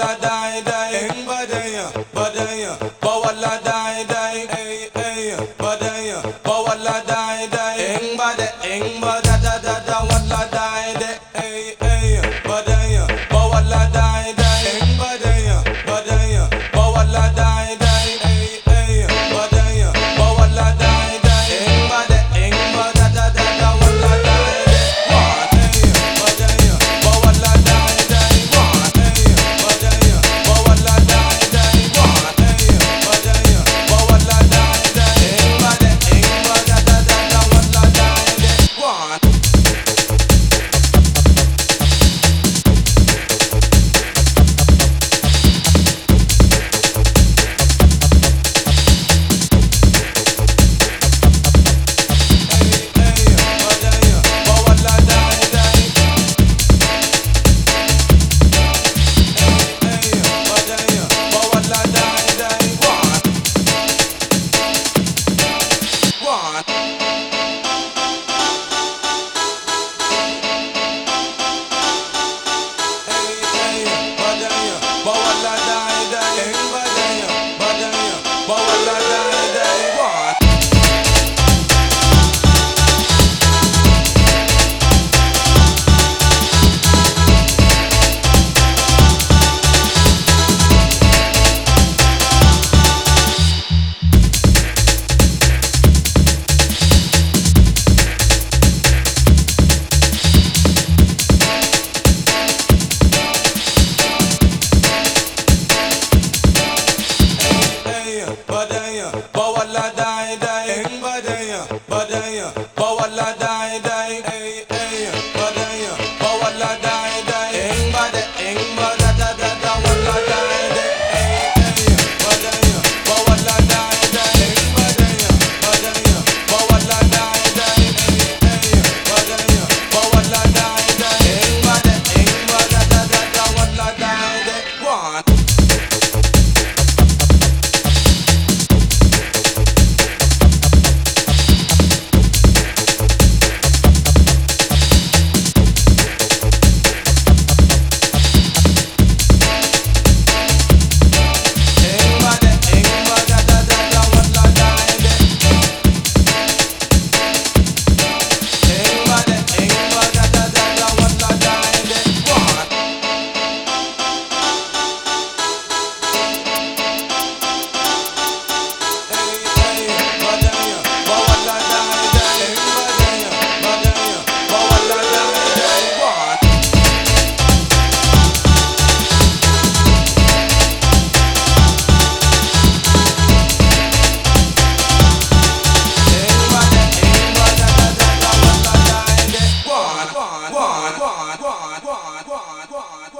bawala die die, eng badaya, bawala die die, ey ey, badaya, bawala die die, eng bada da da da, wala die de, ey ey, badaya, bawala die die, eng badaya, bawala die die, ey ey, badaya, bawala die die, eng bada da da da, wala die de, one ey, badaya, bawala die die, one ey, badaya, bawala die die, one ey, badaya, bawala die die, eng bada da da da, wala die de, one. Bawala die die, eng badaya, bawala die die, ey ey, badaya, bawala die die, eng bada da da da, wala die de, ey ey, badaya, bawala die die, eng badaya, bawala die die, ey ey, badaya, bawala die die, eng bada da da da, wala die de, one. One.